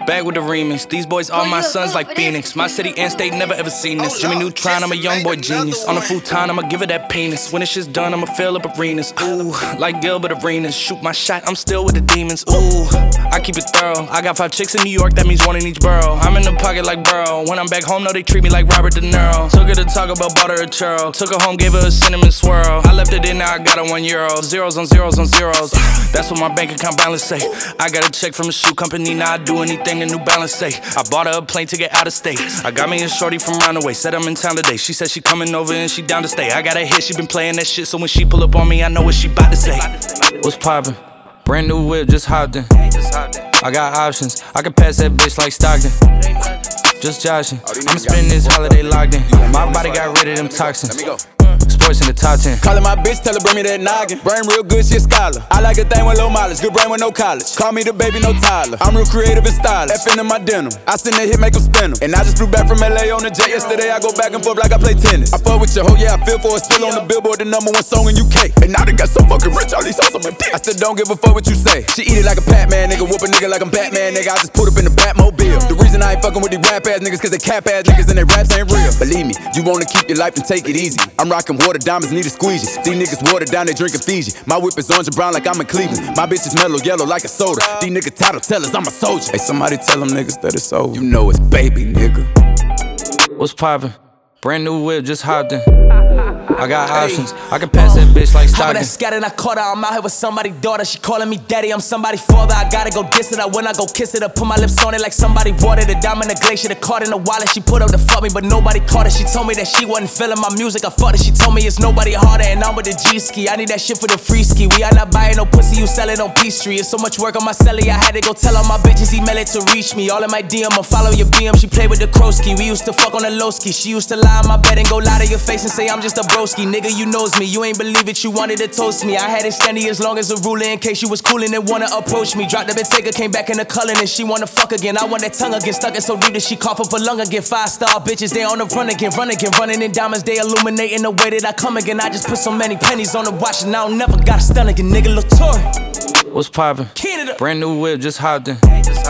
Back with the remix. These boys all my sons like Phoenix. My city and state never ever seen this. Jimmy Neutron, I'm a young boy genius. On a futon, I'ma give it that penis. When this shit's done, I'ma fill up arenas. Ooh, like Gilbert Arenas. Shoot my shot, I'm still with the demons. Ooh, I keep it thorough. I got 5 chicks in New York, that means 1 in each borough. I'm in the pocket like Burrow. When I'm back home, no, they treat me like Robert De Niro. Took her to Taco Bell, bought her a churro. Took her home, gave her a cinnamon swirl. I left it in, now I got her €1. Zeros on zeros on zeros. That's what my bank account balance say. I got a check from a shoe company, now I do anything the New Balance say. I bought her a plane to get out of state. I got me a shorty from Roundaway, said I'm in town today. She said she coming over and she down to stay. I got a hit, she been playing that shit, so when she pull up on me, I know what she bout to say. What's poppin'? Brand new whip, just hopped in. I got options, I can pass that bitch like Stockton. Just joshing, I'ma spend this holiday locked in. My body got rid of them toxins. Sports in the top 10. Callin' my bitch, tell her bring me that noggin. Brain real good, she a scholar. I like a thing with low mileage, good brain with no college. Call me the baby, no Tyler. I'm real creative and stylish. F in my denim. I send that hit, make them spin 'em. And I just flew back from LA on the jet yesterday. I go back and forth like I play tennis. I fuck with your hoe, yeah, I feel for it. Still on the Billboard, the #1 song in UK. And now they got so fucking rich, all these hoes on my dick. I still don't give a fuck what you say. She eat it like a Pac-Man, nigga. Whoop a nigga like I'm Batman, nigga. I just put up in the Batmobile. The reason I ain't fucking with these rap ass niggas, cause they cap ass niggas and they raps ain't real. Believe me, you wanna keep your life and take it easy. I'm rocking water diamonds, need a squeegee. These niggas watered down, they drinking Fiji. My whip is orange and brown like I'm in Cleveland. My bitch is mellow yellow like a soda. These niggas title tellers, I'm a soldier. Hey, somebody tell them niggas that it's over. You know it's baby, nigga. What's poppin'? Brand new whip, just hopped in. I got options, I can pass that bitch like Stockton. I scattered, I caught her, I'm out here with somebody's daughter. She calling me daddy, I'm somebody's father. I gotta go diss it, when I go kiss it, I put my lips on it like somebody watered it. Diamond in the glacier, the card in the wallet. She put up to fuck me, but nobody caught it. She told me that she wasn't feeling my music, I fucked it. She told me it's nobody harder, and I'm with the G-ski. I need that shit for the free ski. We are not buying no pussy, you sell it on P-Street. It's so much work on my celly, I had to go tell all my bitches, email it to reach me. All in my DM, I follow your BM. She played with the Krosky. We used to fuck on the low ski. She used to lie on my bed and go lie to your face and say I'm just a broski. Nigga, you knows me, you ain't believe it, you wanted to toast me. I had it standing as long as a ruler in case you was coolin' and wanna approach me. Dropped the Bentayga, came back in the culling and she wanna fuck again. I want that tongue again, stuck it so deep that she cough up a lung again. 5-star bitches, they on the run again, running in diamonds, they illuminating the way that I come again. I just put so many pennies on the watch and I don't never got a stun again, nigga. Latour. What's poppin'? Brand new whip, just hopped in.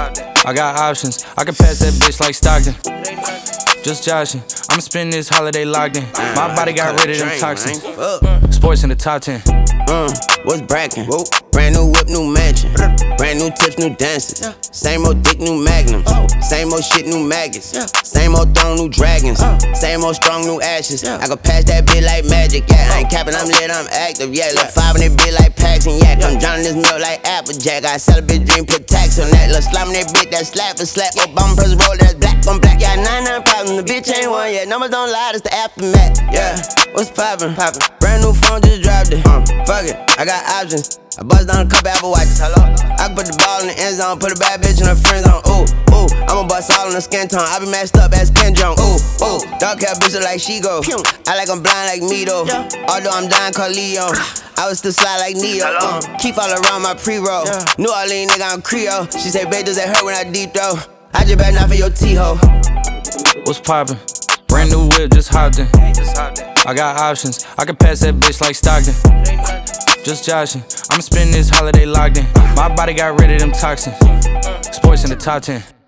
I got options, I can pass that bitch like Stockton. Just joshing, I'ma spend this holiday locked in. My body got rid of them toxins. Sports in the top 10. What's brackin'? Brand new whip, new mansion. Brand new tips, new dances. Same old dick, new magnums. Same old shit, new maggots. Same old throne, new dragons. Same old strong, new ashes. I can pass that bitch like magic, yeah. I ain't capping, I'm lit, I'm active, yeah. Look 5 in that bitch like Pax and Yak. I'm drowning this milk like Applejack. I sell a bitch dream, put tax on that. Look slime that bitch, that slap for slap. Yo, bum press roll, that's black on black. Yeah, 99 problems, the bitch ain't one yet. Numbers don't lie, it's the aftermath, yeah. What's poppin'? Brand new phone, just dropped it. Fuck it, I got options. I bust down a couple Apple Watches. Hello? I can put the ball in the end zone, put a bad bitch in her friend zone. Ooh, ooh, I'ma bust all in the skin tone. I be mashed up as Ken Jong. Ooh, ooh, dark hair bitch look like she go. I like I'm blind like me though. Although I'm dying called Leon. I was still slide like Neo. Keep all around my pre-roll. New Orleans nigga, I'm Creole. She say, babe, does that hurt when I deep throw? I just better not for your T-ho. What's poppin'? Brand new whip, just hopped in. I got options, I can pass that bitch like Stockton. Just joshing, I'ma spend this holiday locked in. My body got rid of them toxins. Sports in the top 10.